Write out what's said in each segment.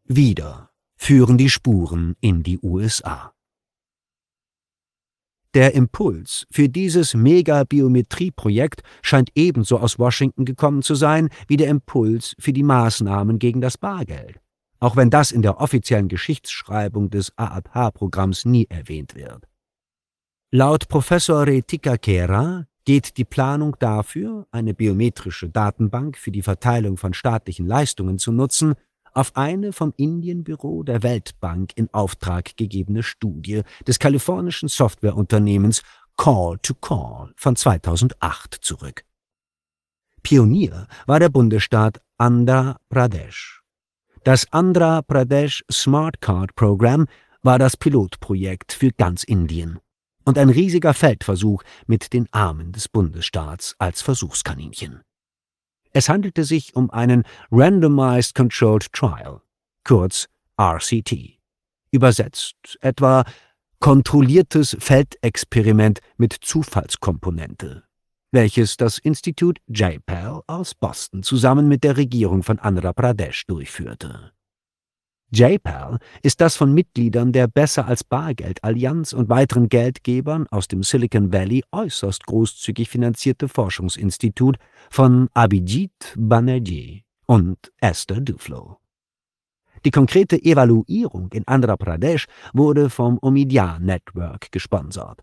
Wieder führen die Spuren in die USA. Der Impuls für dieses Mega-Biometrie-Projekt scheint ebenso aus Washington gekommen zu sein wie der Impuls für die Maßnahmen gegen das Bargeld, auch wenn das in der offiziellen Geschichtsschreibung des AAPH-Programms nie erwähnt wird. Laut Professor Retika Kera geht die Planung dafür, eine biometrische Datenbank für die Verteilung von staatlichen Leistungen zu nutzen, auf eine vom Indienbüro der Weltbank in Auftrag gegebene Studie des kalifornischen Softwareunternehmens Call to Call von 2008 zurück. Pionier war der Bundesstaat Andhra Pradesh. Das Andhra Pradesh Smart Card Program war das Pilotprojekt für ganz Indien und ein riesiger Feldversuch mit den Armen des Bundesstaats als Versuchskaninchen. Es handelte sich um einen Randomized Controlled Trial, kurz RCT, übersetzt etwa kontrolliertes Feldexperiment mit Zufallskomponente, welches das Institut J-PAL aus Boston zusammen mit der Regierung von Andhra Pradesh durchführte. J-PAL ist das von Mitgliedern der Besser-als-Bargeld-Allianz und weiteren Geldgebern aus dem Silicon Valley äußerst großzügig finanzierte Forschungsinstitut von Abhijit Banerjee und Esther Duflo. Die konkrete Evaluierung in Andhra Pradesh wurde vom Omidyar Network gesponsert.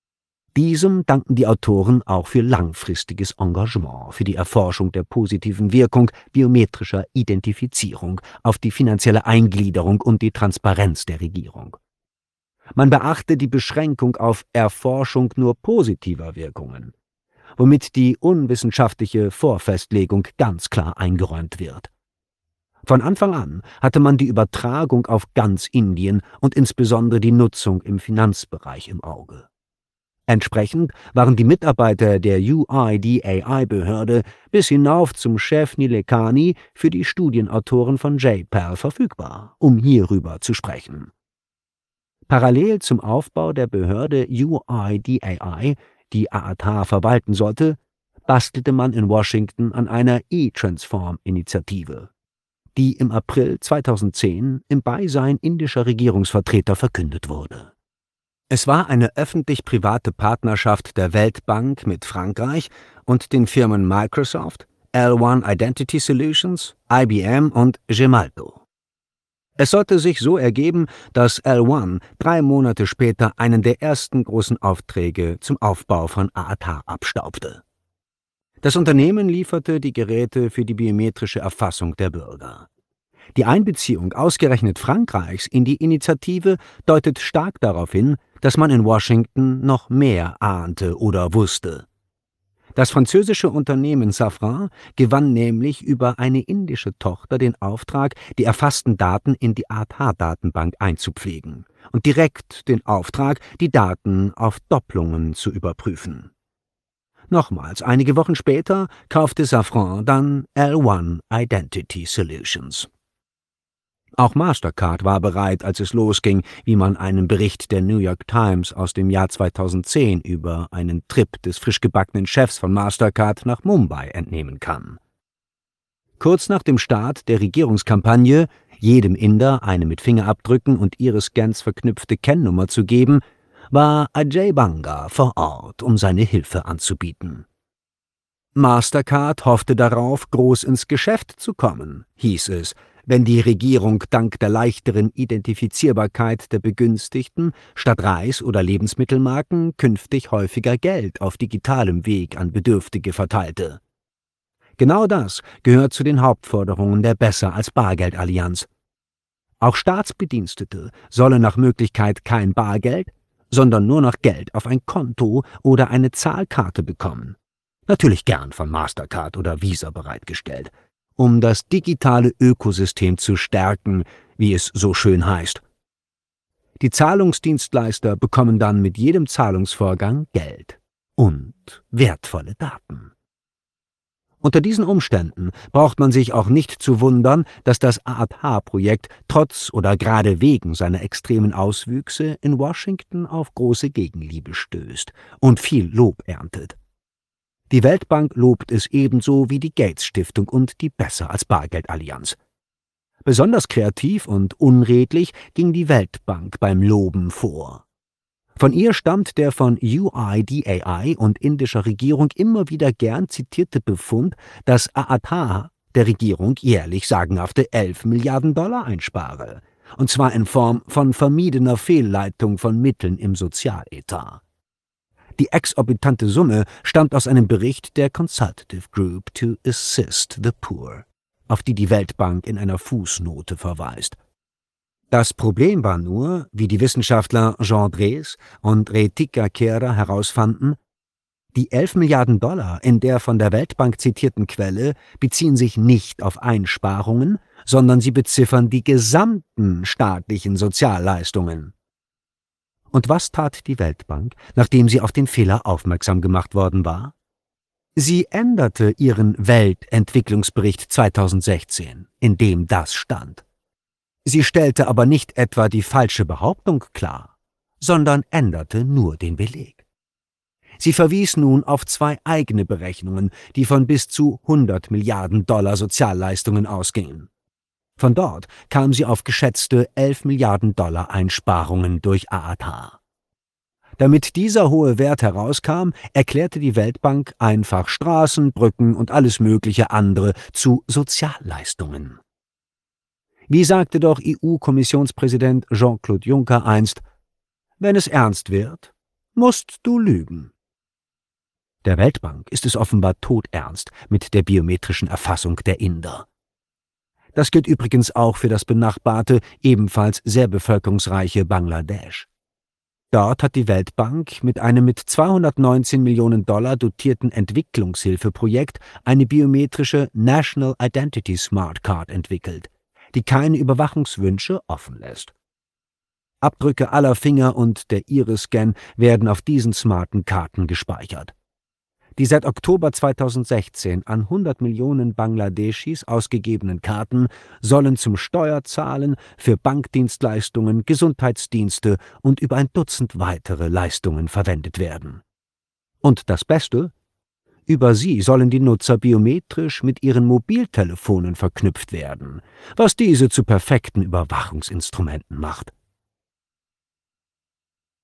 Diesem danken die Autoren auch für langfristiges Engagement für die Erforschung der positiven Wirkung biometrischer Identifizierung auf die finanzielle Eingliederung und die Transparenz der Regierung. Man beachte die Beschränkung auf Erforschung nur positiver Wirkungen, womit die unwissenschaftliche Vorfestlegung ganz klar eingeräumt wird. Von Anfang an hatte man die Übertragung auf ganz Indien und insbesondere die Nutzung im Finanzbereich im Auge. Entsprechend waren die Mitarbeiter der UIDAI-Behörde bis hinauf zum Chef Nilekani für die Studienautoren von J-PAL verfügbar, um hierüber zu sprechen. Parallel zum Aufbau der Behörde UIDAI, die AATA verwalten sollte, bastelte man in Washington an einer E-Transform-Initiative, die im April 2010 im Beisein indischer Regierungsvertreter verkündet wurde. Es war eine öffentlich-private Partnerschaft der Weltbank mit Frankreich und den Firmen Microsoft, L1 Identity Solutions, IBM und Gemalto. Es sollte sich so ergeben, dass L1 3 Monate später einen der ersten großen Aufträge zum Aufbau von AATA abstaubte. Das Unternehmen lieferte die Geräte für die biometrische Erfassung der Bürger. Die Einbeziehung ausgerechnet Frankreichs in die Initiative deutet stark darauf hin, dass man in Washington noch mehr ahnte oder wusste. Das französische Unternehmen Safran gewann nämlich über eine indische Tochter den Auftrag, die erfassten Daten in die AATA-Datenbank einzupflegen und direkt den Auftrag, die Daten auf Doppelungen zu überprüfen. Nochmals, einige Wochen später kaufte Safran dann L1 Identity Solutions. Auch Mastercard war bereit, als es losging, wie man einem Bericht der New York Times aus dem Jahr 2010 über einen Trip des frischgebackenen Chefs von Mastercard nach Mumbai entnehmen kann. Kurz nach dem Start der Regierungskampagne, jedem Inder eine mit Fingerabdrücken und Iris-Scans verknüpfte Kennnummer zu geben, war Ajay Banga vor Ort, um seine Hilfe anzubieten. Mastercard hoffte darauf, groß ins Geschäft zu kommen, hieß es, wenn die Regierung dank der leichteren Identifizierbarkeit der Begünstigten statt Reis- oder Lebensmittelmarken künftig häufiger Geld auf digitalem Weg an Bedürftige verteilte. Genau das gehört zu den Hauptforderungen der Besser-als-Bargeld-Allianz. Auch Staatsbedienstete sollen nach Möglichkeit kein Bargeld, sondern nur noch Geld auf ein Konto oder eine Zahlkarte bekommen. Natürlich gern von Mastercard oder Visa bereitgestellt, um das digitale Ökosystem zu stärken, wie es so schön heißt. Die Zahlungsdienstleister bekommen dann mit jedem Zahlungsvorgang Geld und wertvolle Daten. Unter diesen Umständen braucht man sich auch nicht zu wundern, dass das AAPH-Projekt trotz oder gerade wegen seiner extremen Auswüchse in Washington auf große Gegenliebe stößt und viel Lob erntet. Die Weltbank lobt es ebenso wie die Gates-Stiftung und die Besser-als-Bargeld-Allianz. Besonders kreativ und unredlich ging die Weltbank beim Loben vor. Von ihr stammt der von UIDAI und indischer Regierung immer wieder gern zitierte Befund, dass Aadhaar der Regierung jährlich sagenhafte 11 Milliarden Dollar einspare, und zwar in Form von vermiedener Fehlleitung von Mitteln im Sozialetat. Die exorbitante Summe stammt aus einem Bericht der Consultative Group to Assist the Poor, auf die die Weltbank in einer Fußnote verweist. Das Problem war nur, wie die Wissenschaftler Jean Drees und Retika Kera herausfanden, die 11 Milliarden Dollar in der von der Weltbank zitierten Quelle beziehen sich nicht auf Einsparungen, sondern sie beziffern die gesamten staatlichen Sozialleistungen. Und was tat die Weltbank, nachdem sie auf den Fehler aufmerksam gemacht worden war? Sie änderte ihren Weltentwicklungsbericht 2016, in dem das stand. Sie stellte aber nicht etwa die falsche Behauptung klar, sondern änderte nur den Beleg. Sie verwies nun auf 2 eigene Berechnungen, die von bis zu 100 Milliarden Dollar Sozialleistungen ausgingen. Von dort kam sie auf geschätzte 11 Milliarden Dollar Einsparungen durch Aadhaar. Damit dieser hohe Wert herauskam, erklärte die Weltbank einfach Straßen, Brücken und alles mögliche andere zu Sozialleistungen. Wie sagte doch EU-Kommissionspräsident Jean-Claude Juncker einst: »Wenn es ernst wird, musst du lügen.« Der Weltbank ist es offenbar todernst mit der biometrischen Erfassung der Inder. Das gilt übrigens auch für das benachbarte, ebenfalls sehr bevölkerungsreiche Bangladesch. Dort hat die Weltbank mit einem mit 219 Millionen Dollar dotierten Entwicklungshilfeprojekt eine biometrische National Identity Smart Card entwickelt, die keine Überwachungswünsche offen lässt. Abdrücke aller Finger und der Iris-Scan werden auf diesen smarten Karten gespeichert. Die seit Oktober 2016 an 100 Millionen Bangladeschis ausgegebenen Karten sollen zum Steuerzahlen, für Bankdienstleistungen, Gesundheitsdienste und über ein Dutzend weitere Leistungen verwendet werden. Und das Beste: Über sie sollen die Nutzer biometrisch mit ihren Mobiltelefonen verknüpft werden, was diese zu perfekten Überwachungsinstrumenten macht.